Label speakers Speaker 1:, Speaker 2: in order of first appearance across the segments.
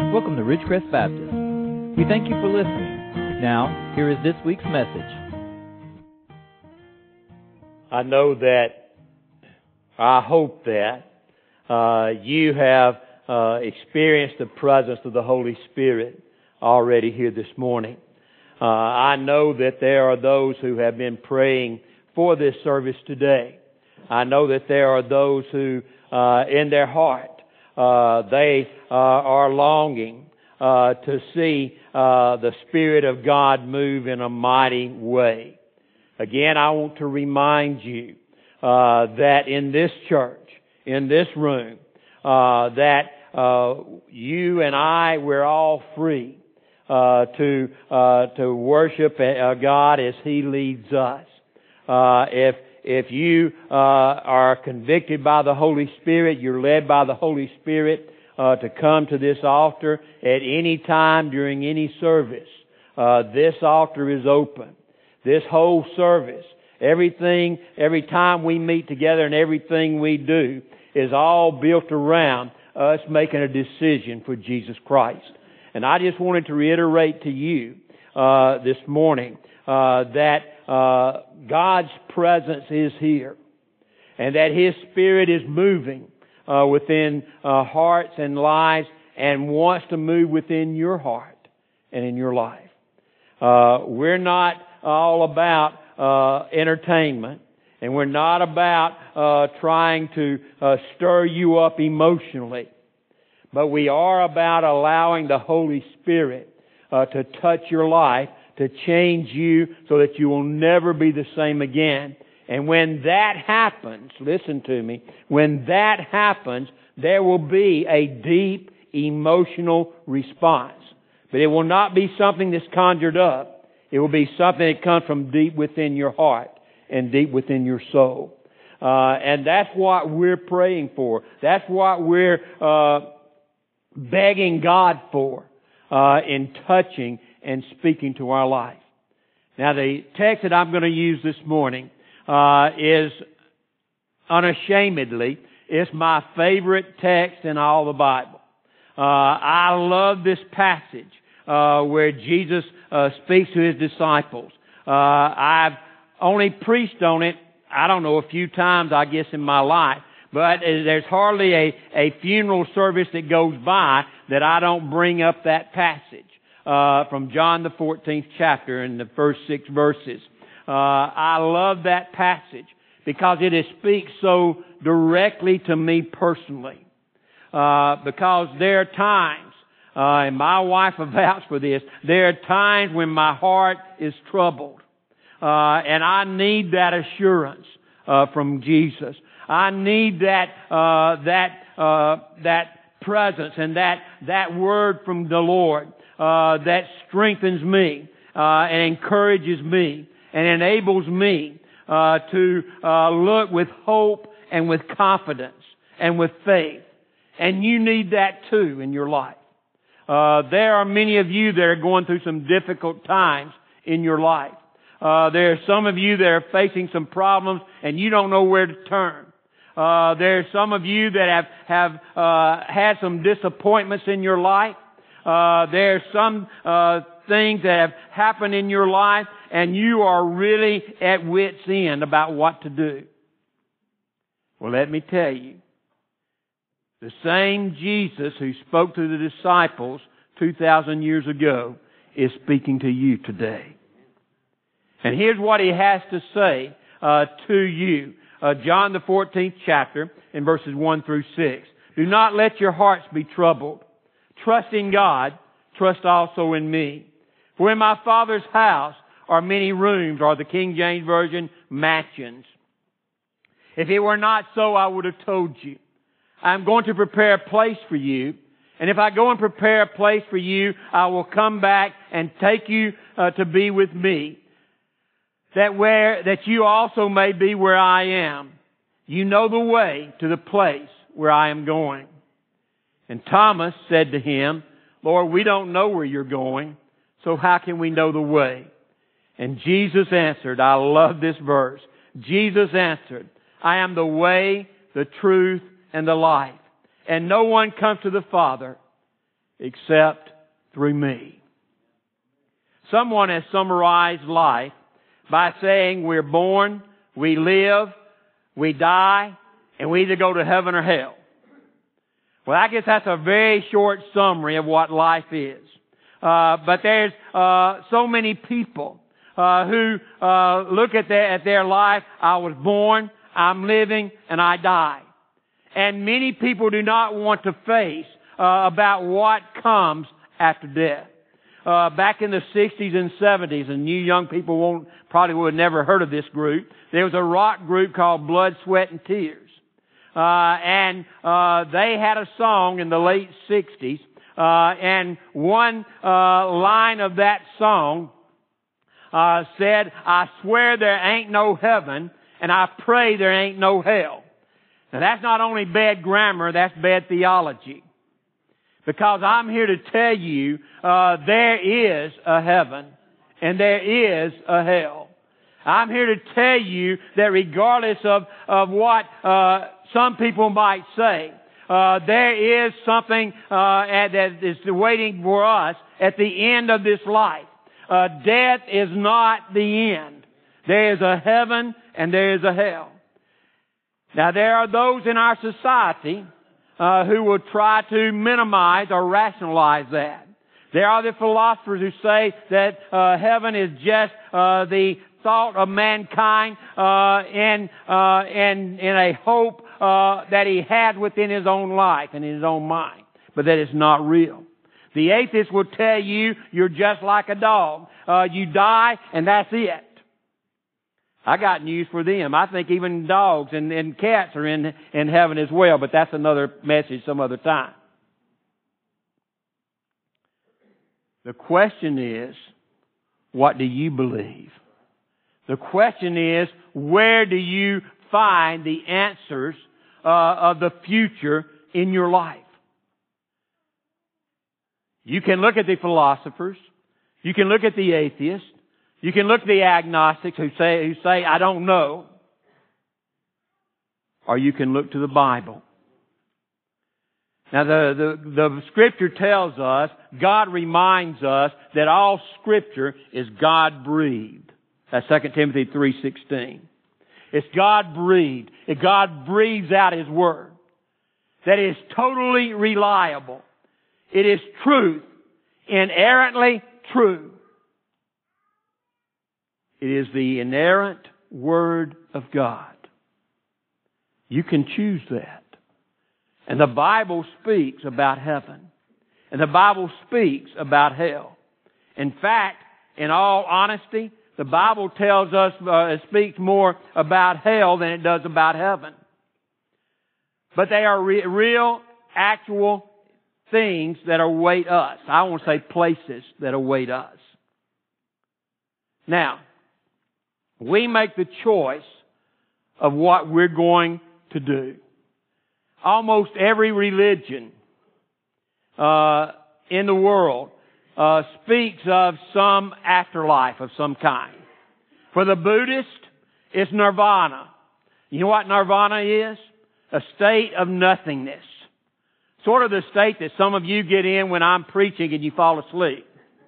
Speaker 1: Welcome to Ridgecrest Baptist. We thank you for listening. Now, here is this week's message.
Speaker 2: I know that, I hope that you have experienced the presence of the Holy Spirit already here this morning. I know that there are those who have been praying for this service today. I know that there are those who, in their heart, they are longing to see the Spirit of God move in a mighty way. Again, I want to remind you that in this church, in this room, that you and I, we're all free to worship God as He leads us. If you are convicted by the Holy Spirit, you're led by the Holy Spirit to come to this altar at any time during any service, this altar is open. This whole service, every time we meet together and everything we do is all built around us making a decision for Jesus Christ. And I just wanted to reiterate to you this morning that God's presence is here and that His Spirit is moving within hearts and lives and wants to move within your heart and in your life. We're not all about entertainment, and we're not about trying to stir you up emotionally, but we are about allowing the Holy Spirit to touch your life, to change you so that you will never be the same again. And when that happens, listen to me, when that happens, there will be a deep emotional response. But it will not be something that's conjured up. It will be something that comes from deep within your heart and deep within your soul. And that's what we're praying for. That's what we're begging God for in touching and speaking to our life. Now, the text that I'm going to use this morning is unashamedly, it's my favorite text in all the Bible. I love this passage where Jesus speaks to His disciples. I've only preached on it, I don't know, a few times, I guess, in my life. But there's hardly a funeral service that goes by that I don't bring up that passage from John the 14th chapter in the first 6 verses. I love that passage because it speaks so directly to me personally. Because there are times, and my wife will vouch for this, there are times when my heart is troubled. And I need that assurance from Jesus. I need that presence and that word from the Lord that strengthens me and encourages me and enables me to look with hope and with confidence and with faith. And you need that too in your life. There are many of you that are going through some difficult times in your life. There are some of you that are facing some problems and you don't know where to turn. There are some of you that have had some disappointments in your life. There are some things that have happened in your life and you are really at wit's end about what to do. Well, let me tell you, the same Jesus who spoke to the disciples 2,000 years ago is speaking to you today. And here's what He has to say to you. John the 14th chapter in verses 1 through 6. Do not let your hearts be troubled. Trust in God. Trust also in me. For in my Father's house are many rooms, or the King James Version, mansions. If it were not so, I would have told you. I'm going to prepare a place for you. And if I go and prepare a place for you, I will come back and take you to be with me, that you also may be where I am. You know the way to the place where I am going. And Thomas said to Him, Lord, we don't know where you're going, so how can we know the way? And Jesus answered, I love this verse. Jesus answered, I am the way, the truth, and the life. And no one comes to the Father except through me. Someone has summarized life by saying we're born, we live, we die, and we either go to heaven or hell. Well, I guess that's a very short summary of what life is. But there's so many people who look at their life. I was born, I'm living, and I die. And many people do not want to face about what comes after death. Back in the 60s and 70s, and you young people probably would have never heard of this group, there was a rock group called Blood, Sweat, and Tears. And they had a song in the late 60s, and one line of that song said, I swear there ain't no heaven, and I pray there ain't no hell. Now that's not only bad grammar, that's bad theology. Because I'm here to tell you, there is a heaven, and there is a hell. I'm here to tell you that regardless of what some people might say, there is something that is waiting for us at the end of this life. Death is not the end. There is a heaven and there is a hell. Now there are those in our society who will try to minimize or rationalize that. There are the philosophers who say that heaven is just the thought of mankind in a hope that he had within his own life and in his own mind, but that it's not real. The atheist will tell you you're just like a dog. You die and that's it. I got news for them. I think even dogs and cats are in heaven as well, but that's another message some other time. The question is, what do you believe? The question is, where do you find the answers of the future in your life? You can look at the philosophers. You can look at the atheists. You can look at the agnostics who say, I don't know. Or you can look to the Bible. Now the Scripture tells us, God reminds us that all Scripture is God-breathed. That's 2 Timothy 3:16. It's God-breathed. God breathes out His Word. That is totally reliable. It is truth, inerrantly true. It is the inerrant Word of God. You can choose that. And the Bible speaks about heaven. And the Bible speaks about hell. In fact, in all honesty, the Bible tells us, it speaks more about hell than it does about heaven. But they are real, actual things that await us. I won't say places that await us. Now, we make the choice of what we're going to do. Almost every religion in the world speaks of some afterlife of some kind. For the Buddhist, it's nirvana. You know what nirvana is? A state of nothingness. Sort of the state that some of you get in when I'm preaching and you fall asleep.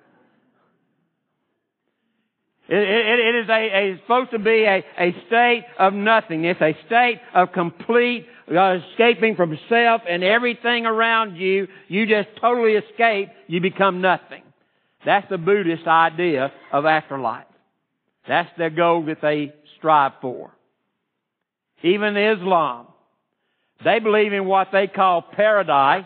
Speaker 2: It is supposed to be a state of nothingness, a state of complete escaping from self and everything around you. You just totally escape. You become nothing. That's the Buddhist idea of afterlife. That's their goal that they strive for. Even Islam, they believe in what they call paradise.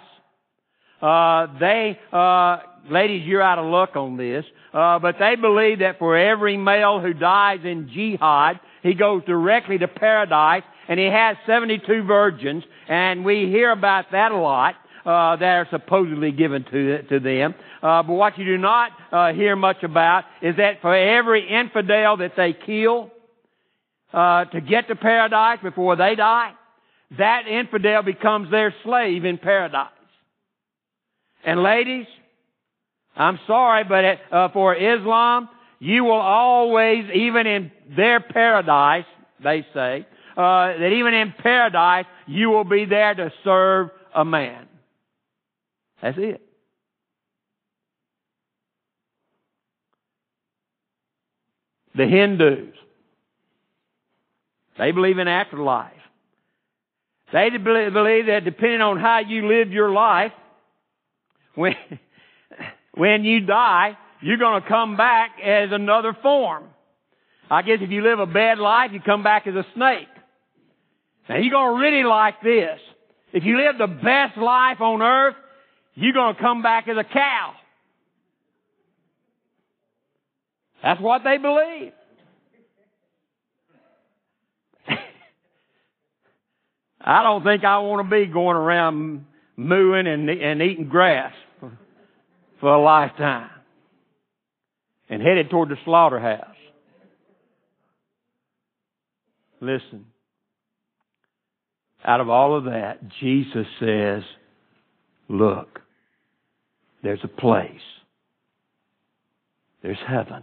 Speaker 2: Ladies, you're out of luck on this. But they believe that for every male who dies in jihad, he goes directly to paradise, and he has 72 virgins, and we hear about that a lot, that are supposedly given to them. But what you do not hear much about is that for every infidel that they kill to get to paradise before they die, that infidel becomes their slave in paradise. And ladies, I'm sorry, but for Islam, you will always, even in their paradise, they say, that even in paradise, you will be there to serve a man. That's it. The Hindus, they believe in afterlife. They believe that depending on how you live your life, when you die, you're going to come back as another form. I guess if you live a bad life, you come back as a snake. Now, you're going to really like this. If you live the best life on earth, you're going to come back as a cow. That's what they believe. I don't think I want to be going around mooing and eating grass for a lifetime and headed toward the slaughterhouse. Listen, out of all of that, Jesus says, look, there's a place. There's heaven.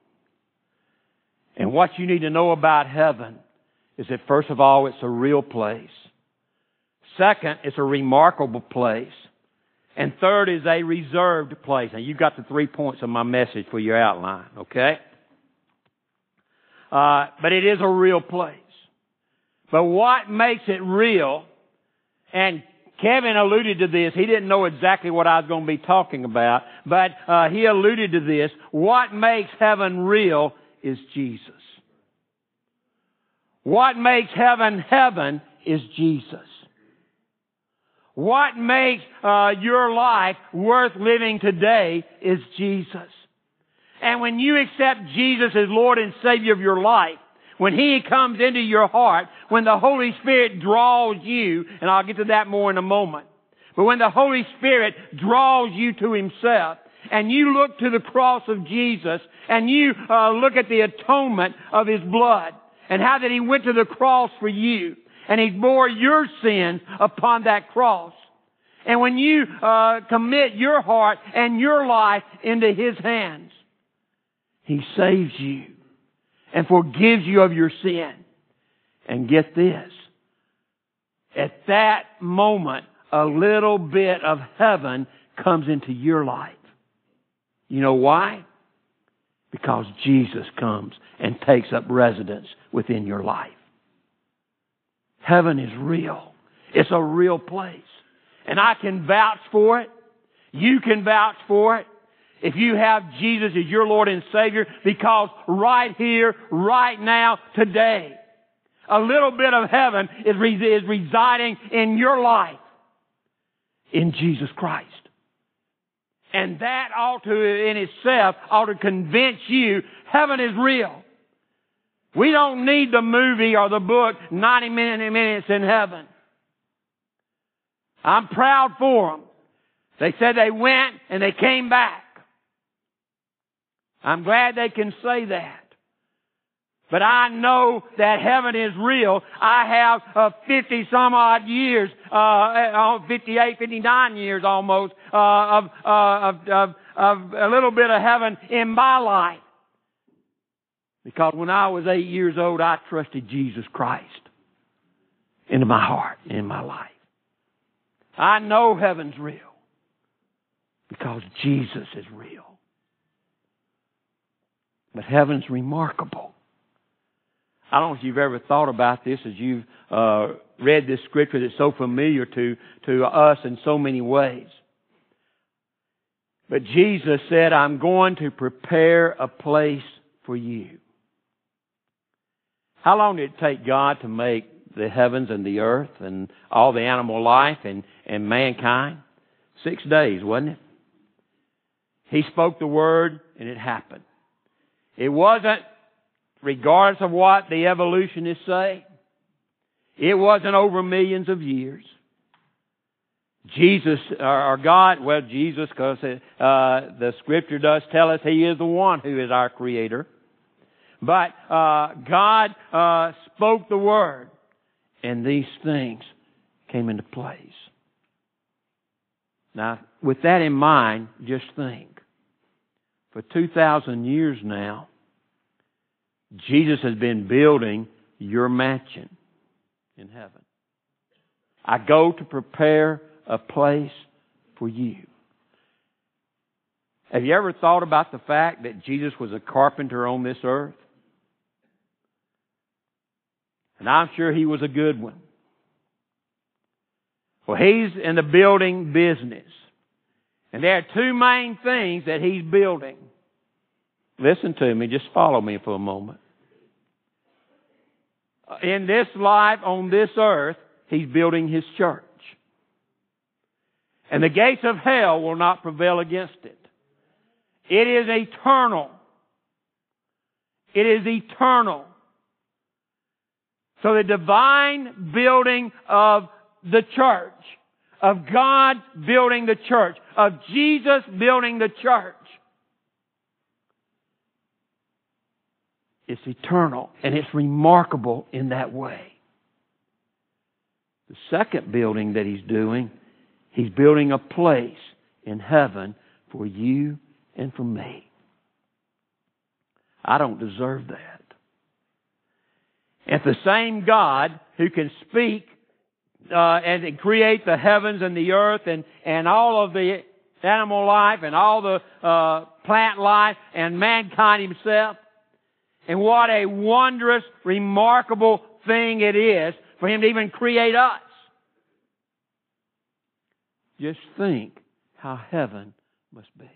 Speaker 2: And what you need to know about heaven is that, first of all, it's a real place. Second, it's a remarkable place. And third is a reserved place. Now, you've got the 3 points of my message for your outline, okay? But it is a real place. But what makes it real, and Kevin alluded to this. He didn't know exactly what I was going to be talking about, but he alluded to this. What makes heaven real is Jesus. What makes heaven heaven is Jesus. What makes your life worth living today is Jesus. And when you accept Jesus as Lord and Savior of your life, when He comes into your heart, when the Holy Spirit draws you, and I'll get to that more in a moment, but when the Holy Spirit draws you to Himself, and you look to the cross of Jesus, and you look at the atonement of His blood, and how that He went to the cross for you, and He bore your sins upon that cross. And when you commit your heart and your life into His hands, He saves you and forgives you of your sin. And get this, at that moment, a little bit of heaven comes into your life. You know why? Because Jesus comes and takes up residence within your life. Heaven is real. It's a real place. And I can vouch for it. You can vouch for it. If you have Jesus as your Lord and Savior, because right here, right now, today, a little bit of heaven is residing in your life in Jesus Christ. And that ought to, in itself, ought to convince you heaven is real. We don't need the movie or the book, 90 Minutes in Heaven. I'm proud for them. They said they went and they came back. I'm glad they can say that. But I know that heaven is real. I have 50 some odd years, 58, 59 years almost, of a little bit of heaven in my life. Because when I was 8 years old, I trusted Jesus Christ into my heart, in my life. I know heaven's real because Jesus is real. But heaven's remarkable. I don't know if you've ever thought about this as you've read this scripture that's so familiar to us in so many ways. But Jesus said, I'm going to prepare a place for you. How long did it take God to make the heavens and the earth and all the animal life and mankind? 6 days, wasn't it? He spoke the word and it happened. It wasn't, regardless of what the evolutionists say, it wasn't over millions of years. Jesus, or God, well, Jesus, because the Scripture does tell us He is the one who is our Creator. But God spoke the Word, and these things came into place. Now, with that in mind, just think. For 2,000 years now, Jesus has been building your mansion in heaven. I go to prepare a place for you. Have you ever thought about the fact that Jesus was a carpenter on this earth? And I'm sure he was a good one. Well, he's in the building business. And there are two main things that he's building. Listen to me. Just follow me for a moment. In this life, on this earth, he's building his church. And the gates of hell will not prevail against it. It is eternal. It is eternal. So the divine building of the church, of God building the church, of Jesus building the church, it's eternal and it's remarkable in that way. The second building that he's doing, he's building a place in heaven for you and for me. I don't deserve that. It's the same God who can speak and create the heavens and the earth and all of the animal life and all the plant life and mankind himself. And what a wondrous, remarkable thing it is for him to even create us. Just think how heaven must be.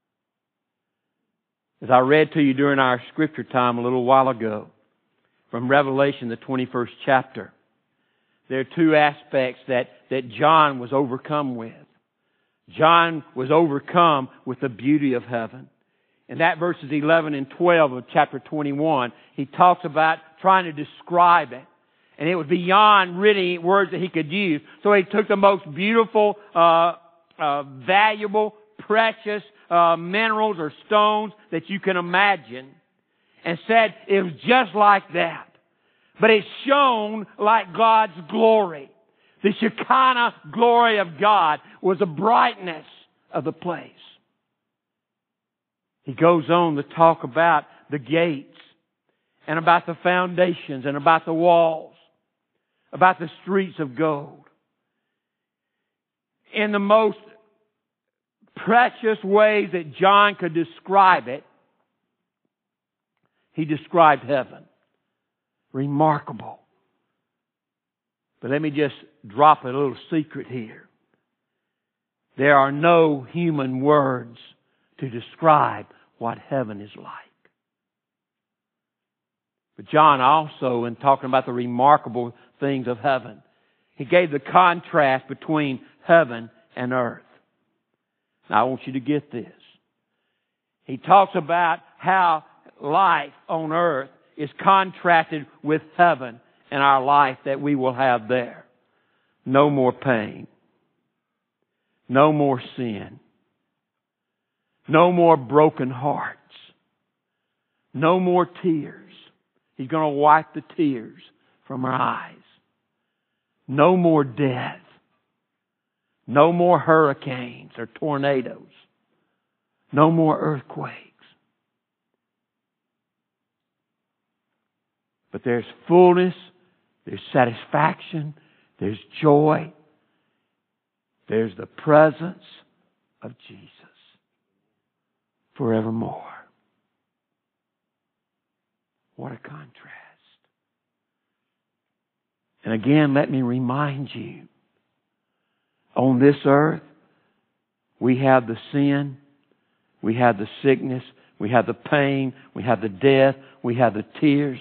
Speaker 2: As I read to you during our scripture time a little while ago, from Revelation, the 21st chapter, there are two aspects that John was overcome with. John was overcome with the beauty of heaven. In that verses 11 and 12 of chapter 21, he talks about trying to describe it. And it was beyond really words that he could use. So he took the most beautiful, valuable, precious minerals or stones that you can imagine and said it was just like that. But it shone like God's glory. The Shekinah glory of God was the brightness of the place. He goes on to talk about the gates and about the foundations and about the walls, about the streets of gold. In the most precious ways that John could describe it, he described heaven. Remarkable. But let me just drop a little secret here. There are no human words to describe what heaven is like. But John also, in talking about the remarkable things of heaven, he gave the contrast between heaven and earth. Now I want you to get this. He talks about how life on earth is contrasted with heaven and our life that we will have there. No more pain. No more sin. No more broken hearts. No more tears. He's going to wipe the tears from our eyes. No more death. No more hurricanes or tornadoes. No more earthquakes. But there's fullness, there's satisfaction, there's joy, there's the presence of Jesus forevermore. What a contrast. And again, let me remind you, on this earth, we have the sin, we have the sickness, we have the pain, we have the death, we have the tears.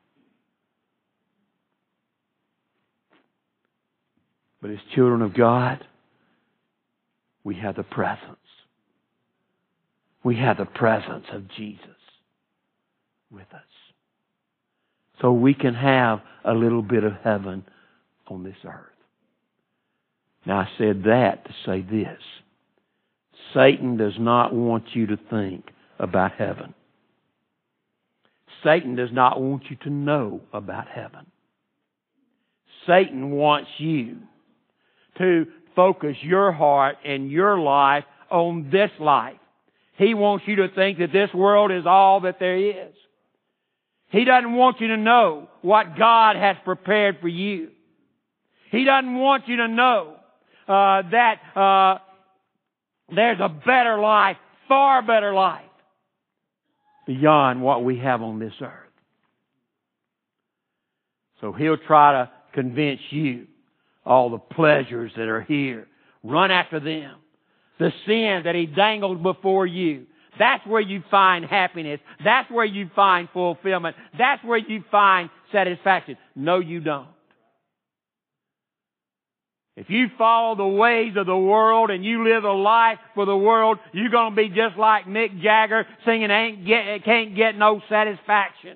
Speaker 2: But as children of God, we have the presence. We have the presence of Jesus with us. So we can have a little bit of heaven on this earth. Now I said that to say this. Satan does not want you to think about heaven. Satan does not want you to know about heaven. Satan wants you to focus your heart and your life on this life. He wants you to think that this world is all that there is. He doesn't want you to know what God has prepared for you. He doesn't want you to know that there's a better life, far better life, beyond what we have on this earth. So he'll try to convince you all the pleasures that are here. Run after them. The sin that he dangled before you. That's where you find happiness. That's where you find fulfillment. That's where you find satisfaction. No, you don't. If you follow the ways of the world and you live a life for the world, you're going to be just like Mick Jagger singing Can't Get No Satisfaction.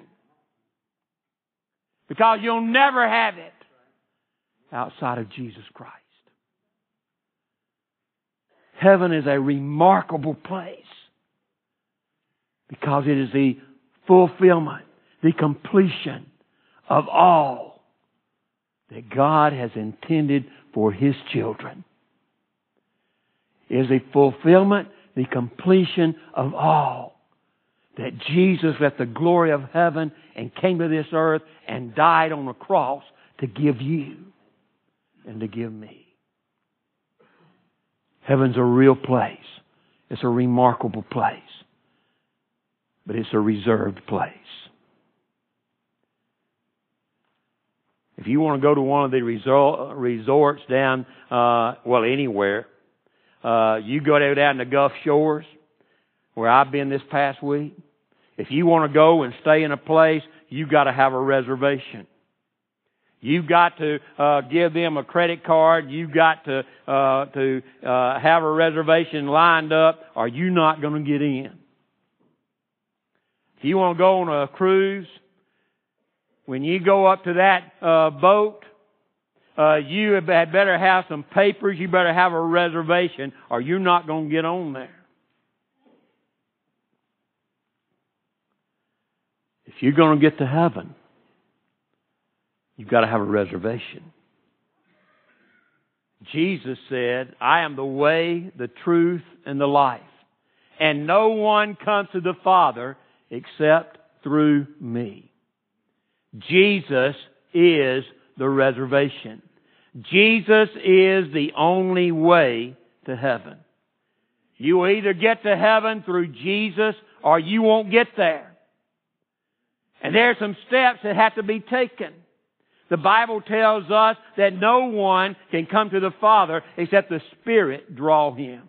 Speaker 2: Because you'll never have it outside of Jesus Christ. Heaven is a remarkable place because it is the fulfillment, the completion of all that God has intended for His children. It is the fulfillment, the completion of all that Jesus left the glory of heaven and came to this earth and died on the cross to give you and to give me. Heaven's a real place. It's a remarkable place. But it's a reserved place. If you want to go to one of the resorts down, anywhere, you go down to Gulf Shores, where I've been this past week. If you want to go and stay in a place, you've got to have a reservation. You've got to give them a credit card. You've got to have a reservation lined up, or you're not going to get in. If you want to go on a cruise, when you go up to that boat, you had better have some papers. You better have a reservation, or you're not going to get on there. If you're going to get to heaven, you've got to have a reservation. Jesus said, I am the way, the truth, and the life. And no one comes to the Father except through me. Jesus is the reservation. Jesus is the only way to heaven. You will either get to heaven through Jesus or you won't get there. And there are some steps that have to be taken. The Bible tells us that no one can come to the Father except the Spirit draw him.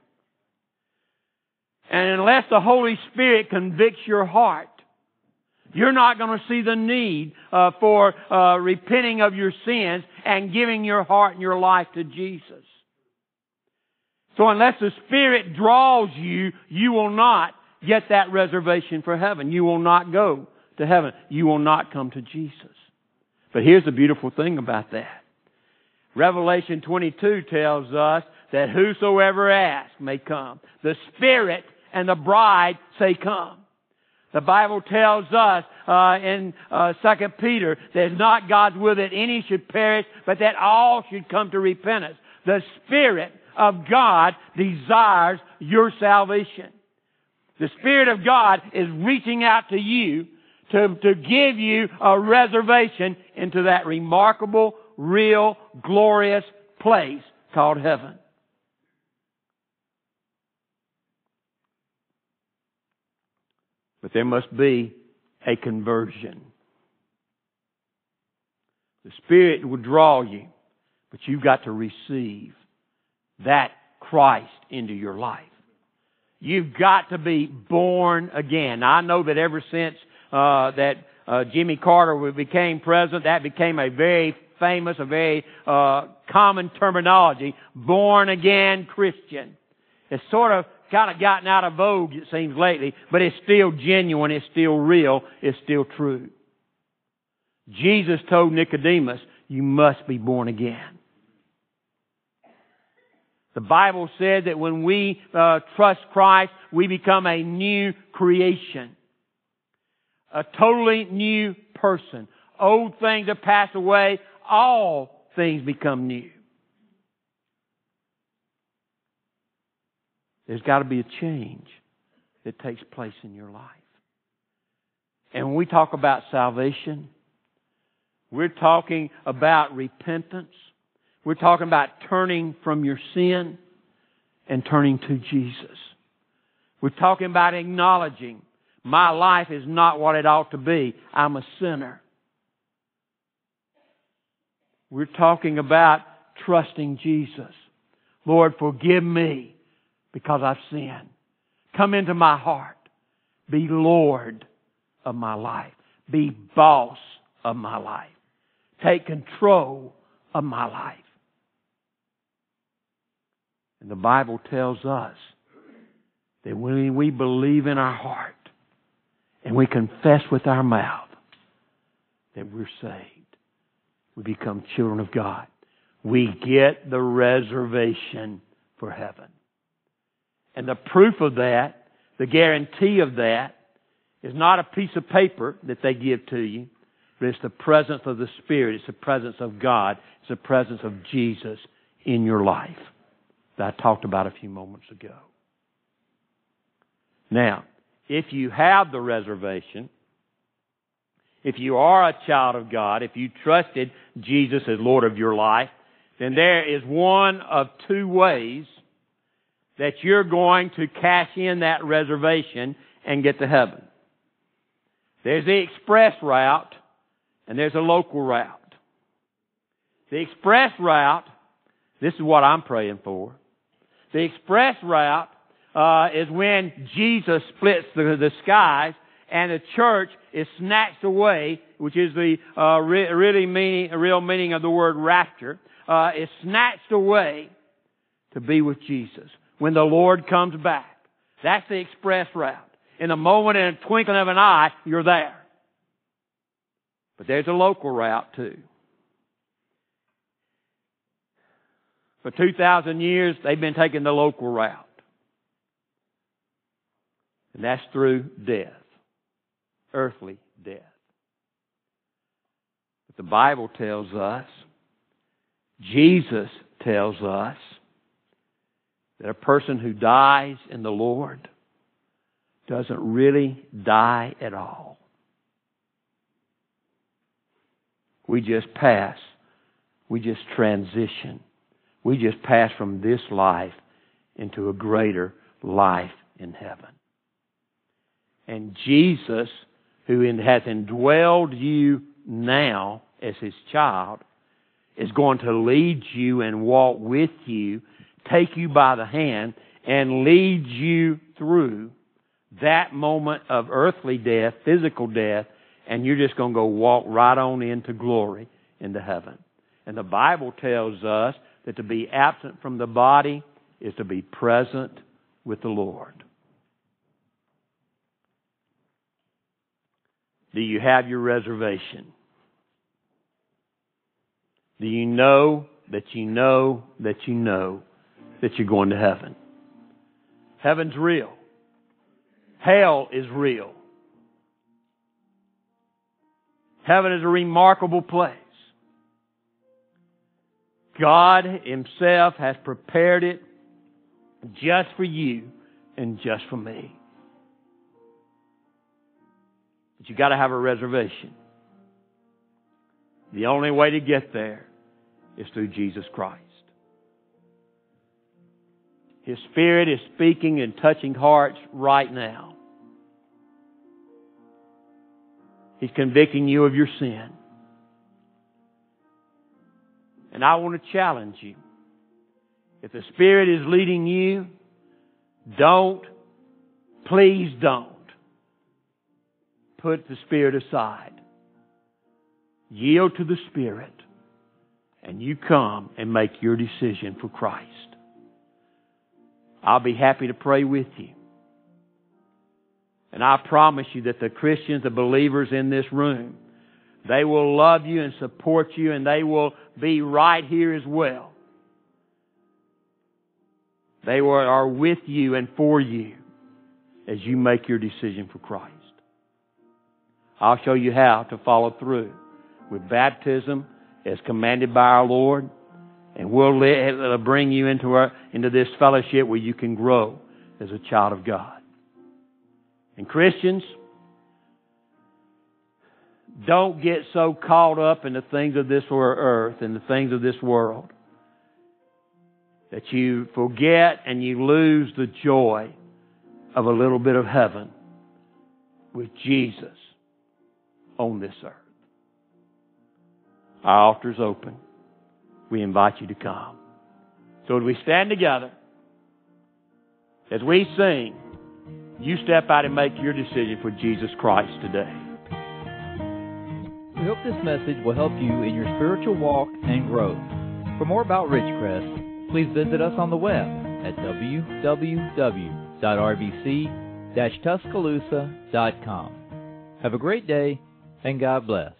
Speaker 2: And unless the Holy Spirit convicts your heart, you're not going to see the need for repenting of your sins and giving your heart and your life to Jesus. So unless the Spirit draws you, you will not get that reservation for heaven. You will not go to heaven. You will not come to Jesus. But here's the beautiful thing about that. Revelation 22 tells us that whosoever asks may come. The Spirit and the bride say come. The Bible tells us in 2 Peter that it's not God's will that any should perish, but that all should come to repentance. The Spirit of God desires your salvation. The Spirit of God is reaching out to you to give you a reservation into that remarkable, real, glorious place called heaven. But there must be a conversion. The Spirit will draw you, but you've got to receive that Christ into your life. You've got to be born again. Now, I know that ever since that Jimmy Carter became president, that became a very famous, a very common terminology, born again Christian. It's sort of kind of gotten out of vogue, it seems, lately, but it's still genuine, it's still real, it's still true. Jesus told Nicodemus, you must be born again. The Bible said that when we trust Christ, we become a new creation. A totally new person. Old things have passed away, all things become new. There's got to be a change that takes place in your life. And when we talk about salvation, we're talking about repentance. We're talking about turning from your sin and turning to Jesus. We're talking about acknowledging my life is not what it ought to be. I'm a sinner. We're talking about trusting Jesus. Lord, forgive me because I've sinned. Come into my heart. Be Lord of my life. Be boss of my life. Take control of my life. And the Bible tells us that when we believe in our heart and we confess with our mouth that we're saved, we become children of God. We get the reservation for heaven. And the proof of that, the guarantee of that, is not a piece of paper that they give to you, but it's the presence of the Spirit. It's the presence of God. It's the presence of Jesus in your life that I talked about a few moments ago. Now, if you have the reservation, if you are a child of God, if you trusted Jesus as Lord of your life, then there is one of two ways that you're going to cash in that reservation and get to heaven. There's the express route and there's a local route. The express route, this is what I'm praying for. The express route is when Jesus splits the skies and the church is snatched away, which is the real meaning of the word rapture, is snatched away to be with Jesus when the Lord comes back. That's the express route. In a moment, in a twinkling of an eye, you're there. But there's a local route too. For 2,000 years, they've been taking the local route. And that's through death. Earthly death. But the Bible tells us, Jesus tells us, that a person who dies in the Lord doesn't really die at all. We just pass. We just transition. We just pass from this life into a greater life in heaven. And Jesus, who has indwelled you now as His child, is going to lead you and walk with you, take you by the hand, and lead you through that moment of earthly death, physical death, and you're just going to go walk right on into glory, into heaven. And the Bible tells us that to be absent from the body is to be present with the Lord. Do you have your reservation? Do you know that you know that you know that you're going to heaven? Heaven's real. Hell is real. Heaven is a remarkable place. God Himself has prepared it just for you and just for me. But you've got to have a reservation. The only way to get there is through Jesus Christ. His Spirit is speaking and touching hearts right now. He's convicting you of your sin. And I want to challenge you. If the Spirit is leading you, please don't put the Spirit aside. Yield to the Spirit, and you come and make your decision for Christ. I'll be happy to pray with you. And I promise you that the Christians, the believers in this room, they will love you and support you, and they will be right here as well. They are with you and for you as you make your decision for Christ. I'll show you how to follow through with baptism as commanded by our Lord, and we'll bring you into this fellowship where you can grow as a child of God. And Christians, don't get so caught up in the things of this earth and the things of this world that you forget and you lose the joy of a little bit of heaven with Jesus on this earth. Our altar's open. we invite you to come. So as we stand together, as we sing, you step out and make your decision for Jesus Christ today.
Speaker 1: We hope this message will help you in your spiritual walk and growth. For more about Ridgecrest, please visit us on the web at www.rbc-tuscaloosa.com. Have a great day, and God bless.